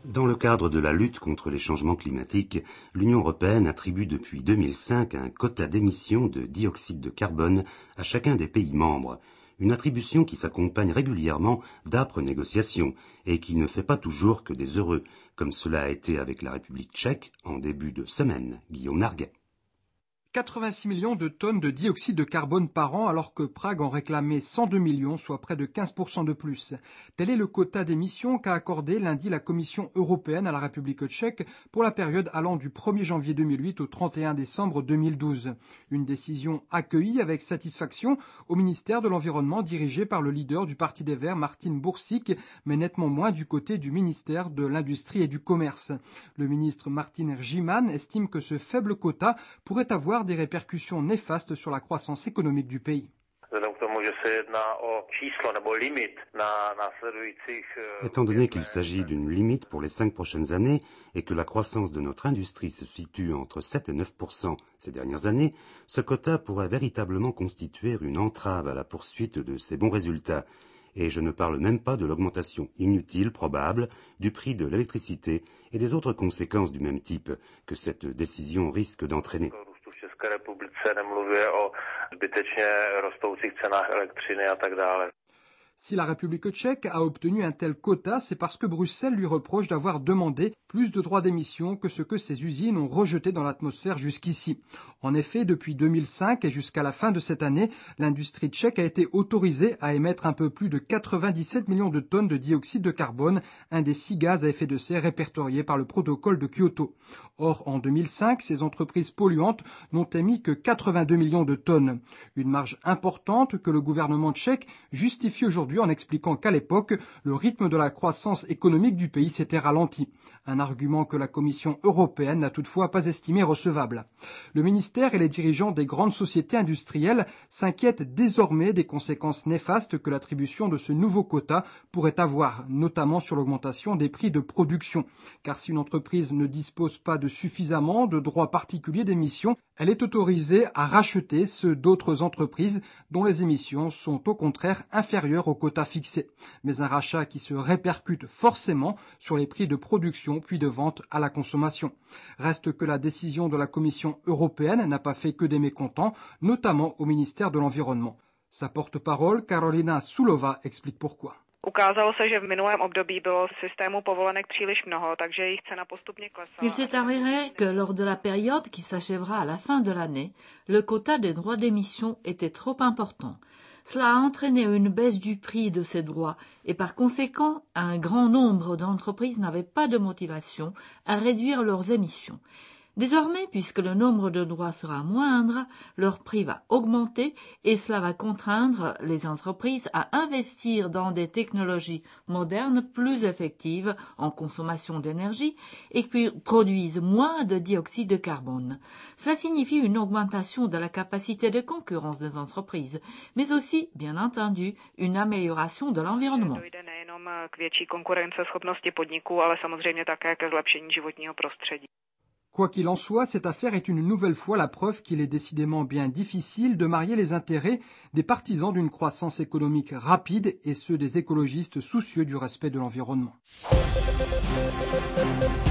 Dans le cadre de la lutte contre les changements climatiques, l'Union européenne attribue depuis 2005 un quota d'émissions de dioxyde de carbone à chacun des pays membres, une attribution qui s'accompagne régulièrement d'âpres négociations et qui ne fait pas toujours que des heureux, comme cela a été avec la République tchèque en début de semaine. Guillaume Narguet. 86 millions de tonnes de dioxyde de carbone par an, alors que Prague en réclamait 102 millions, soit près de 15% de plus. Tel est le quota d'émissions qu'a accordé lundi la Commission européenne à la République tchèque pour la période allant du 1er janvier 2008 au 31 décembre 2012. Une décision accueillie avec satisfaction au ministère de l'Environnement dirigé par le leader du Parti des Verts, Martin Bursik, mais nettement moins du côté du ministère de l'Industrie et du Commerce. Le ministre Martin Rjiman estime que ce faible quota pourrait avoir des répercussions néfastes sur la croissance économique du pays. Étant donné qu'il s'agit d'une limite pour les 5 prochaines années et que la croissance de notre industrie se situe entre 7 et 9% ces dernières années, ce quota pourrait véritablement constituer une entrave à la poursuite de ces bons résultats. Et je ne parle même pas de l'augmentation inutile, probable, du prix de l'électricité et des autres conséquences du même type que cette décision risque d'entraîner. Si la République tchèque a obtenu un tel quota, c'est parce que Bruxelles lui reproche d'avoir demandé plus de droits d'émission que ce que ses usines ont rejeté dans l'atmosphère jusqu'ici. En effet, depuis 2005 et jusqu'à la fin de cette année, l'industrie tchèque a été autorisée à émettre un peu plus de 97 millions de tonnes de dioxyde de carbone, un des 6 gaz à effet de serre répertoriés par le protocole de Kyoto. Or, en 2005, ces entreprises polluantes n'ont émis que 82 millions de tonnes. Une marge importante que le gouvernement tchèque justifie aujourd'hui en expliquant qu'à l'époque, le rythme de la croissance économique du pays s'était ralenti. Un argument que la Commission européenne n'a toutefois pas estimé recevable. Le ministère et les dirigeants des grandes sociétés industrielles s'inquiètent désormais des conséquences néfastes que l'attribution de ce nouveau quota pourrait avoir, notamment sur l'augmentation des prix de production. Car si une entreprise ne dispose pas de suffisamment de droits particuliers d'émission, elle est autorisée à racheter ceux d'autres entreprises dont les émissions sont au contraire inférieures au quota fixé. Mais un rachat qui se répercute forcément sur les prix de production puis de vente à la consommation. Reste que la décision de la Commission européenne n'a pas fait que des mécontents, notamment au ministère de l'Environnement. Sa porte-parole, Karolina Sulova, explique pourquoi. Il s'est avéré que lors de la période qui s'achèvera à la fin de l'année, le quota des droits d'émission était trop important. Cela a entraîné une baisse du prix de ces droits et par conséquent, un grand nombre d'entreprises n'avaient pas de motivation à réduire leurs émissions. Désormais, puisque le nombre de droits sera moindre, leur prix va augmenter et cela va contraindre les entreprises à investir dans des technologies modernes plus effectives en consommation d'énergie et qui produisent moins de dioxyde de carbone. Cela signifie une augmentation de la capacité de concurrence des entreprises, mais aussi, bien entendu, une amélioration de l'environnement. Quoi qu'il en soit, cette affaire est une nouvelle fois la preuve qu'il est décidément bien difficile de marier les intérêts des partisans d'une croissance économique rapide et ceux des écologistes soucieux du respect de l'environnement.